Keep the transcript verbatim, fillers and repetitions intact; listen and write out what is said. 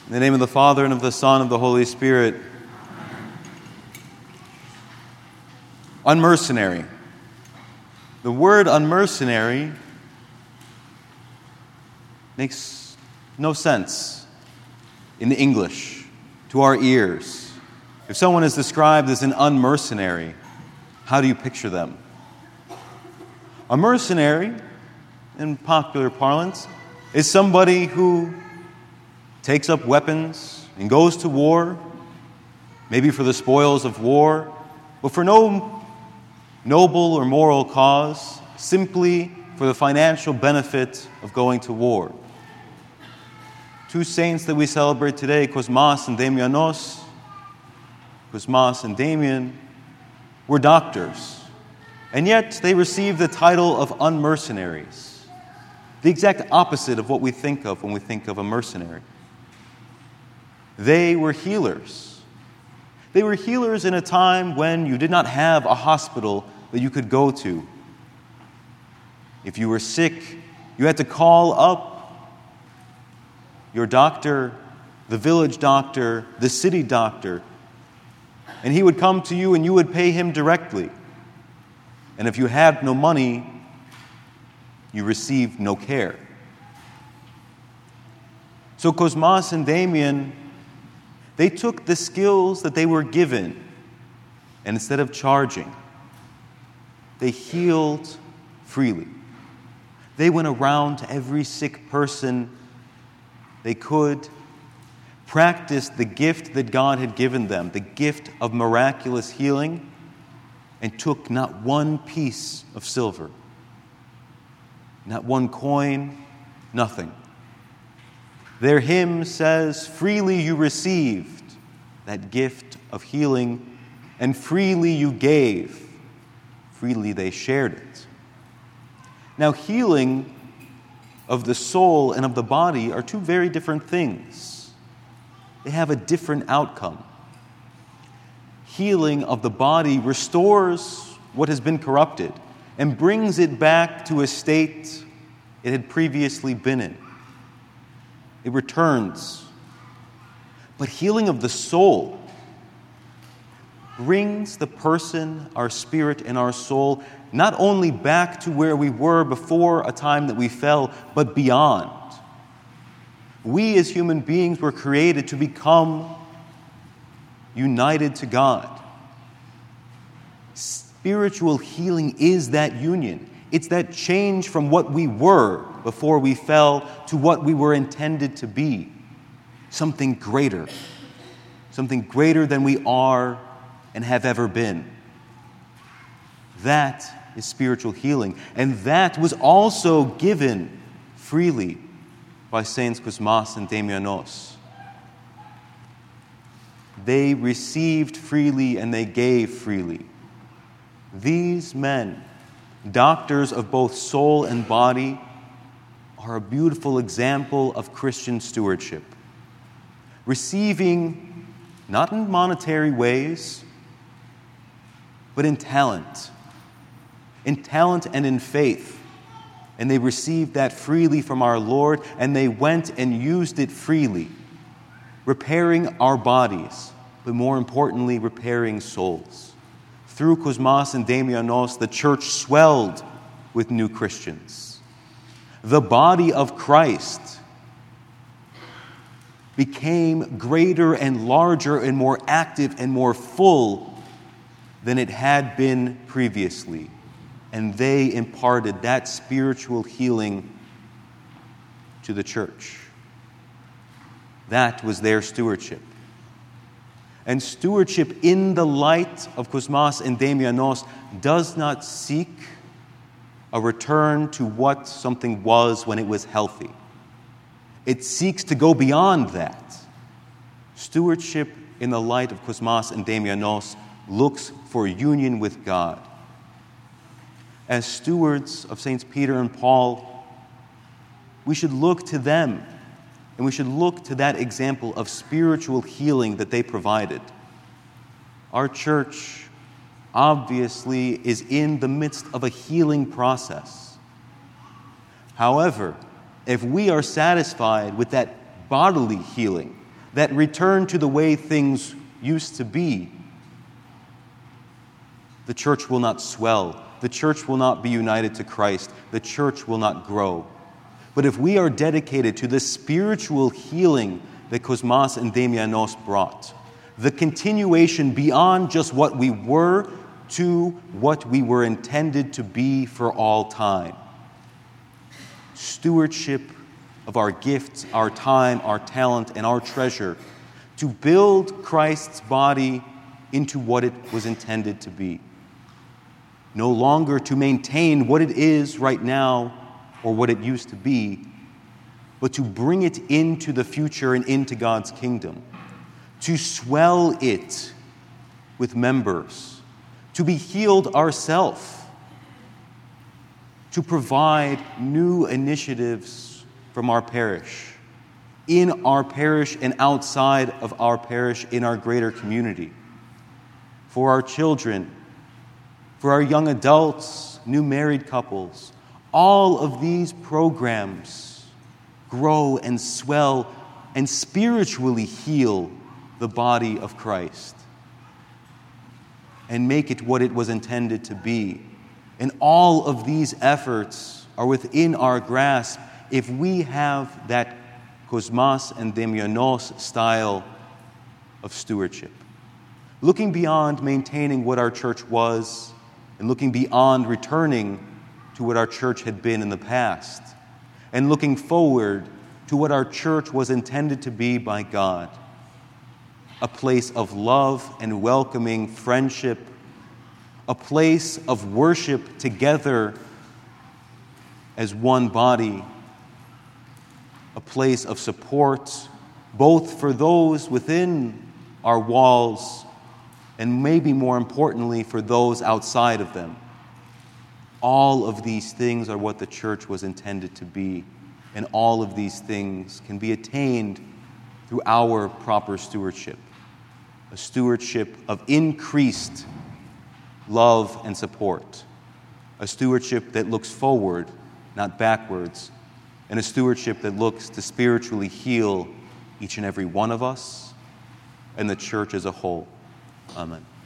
In the name of the Father, and of the Son, and of the Holy Spirit. Unmercenary. The word unmercenary makes no sense in English to our ears. If someone is described as an unmercenary, how do you picture them? A mercenary, in popular parlance, is somebody who takes up weapons and goes to war, maybe for the spoils of war, but for no noble or moral cause, simply for the financial benefit of going to war. Two saints that we celebrate today, Cosmas and Damianos, Cosmas and Damian, were doctors, and yet they received the title of unmercenaries, the exact opposite of what we think of when we think of a mercenary. They were healers. They were healers in a time when you did not have a hospital that you could go to. If you were sick, you had to call up your doctor, the village doctor, the city doctor, and he would come to you and you would pay him directly. And if you had no money, you received no care. So Cosmas and Damian, they took the skills that they were given, and instead of charging, they healed freely. They went around to every sick person they could, practiced the gift that God had given them, the gift of miraculous healing, and took not one piece of silver, not one coin, nothing. Their hymn says, "Freely you received that gift of healing, and freely you gave, freely they shared it." Now, healing of the soul and of the body are two very different things. They have a different outcome. Healing of the body restores what has been corrupted and brings it back to a state it had previously been in. It returns. But healing of the soul brings the person, our spirit, and our soul not only back to where we were before a time that we fell, but beyond. We as human beings were created to become united to God. Spiritual healing is that union. It's that change from what we were before we fell to what we were intended to be. Something greater. Something greater than we are and have ever been. That is spiritual healing. And that was also given freely by Saints Cosmas and Damianos. They received freely and they gave freely. These men, doctors of both soul and body, are a beautiful example of Christian stewardship. Receiving, not in monetary ways, but in talent. In talent and in faith. And they received that freely from our Lord, and they went and used it freely, repairing our bodies, but more importantly, repairing souls. Through Cosmas and Damianos, the church swelled with new Christians. The body of Christ became greater and larger and more active and more full than it had been previously. And they imparted that spiritual healing to the church. That was their stewardship. And stewardship in the light of Cosmas and Damianos does not seek a return to what something was when it was healthy. It seeks to go beyond that. Stewardship in the light of Cosmas and Damianos looks for union with God. As stewards of Saints Peter and Paul, we should look to them. And we should look to that example of spiritual healing that they provided. Our church obviously is in the midst of a healing process. However, if we are satisfied with that bodily healing, that return to the way things used to be, the church will not swell. The church will not be united to Christ. The church will not grow. But if we are dedicated to the spiritual healing that Cosmas and Damianos brought, the continuation beyond just what we were to what we were intended to be for all time, stewardship of our gifts, our time, our talent, and our treasure to build Christ's body into what it was intended to be. No longer to maintain what it is right now or what it used to be, but to bring it into the future and into God's kingdom, to swell it with members, to be healed ourselves, to provide new initiatives from our parish, in our parish and outside of our parish, in our greater community, for our children, for our young adults, new married couples. All of these programs grow and swell and spiritually heal the body of Christ and make it what it was intended to be. And all of these efforts are within our grasp if we have that Cosmas and Damianos style of stewardship. Looking beyond maintaining what our church was and looking beyond returning to what our church had been in the past, and looking forward to what our church was intended to be by God, a place of love and welcoming friendship, a place of worship together as one body, a place of support, both for those within our walls and maybe more importantly for those outside of them. All of these things are what the church was intended to be, and all of these things can be attained through our proper stewardship, a stewardship of increased love and support, a stewardship that looks forward, not backwards, and a stewardship that looks to spiritually heal each and every one of us and the church as a whole. Amen.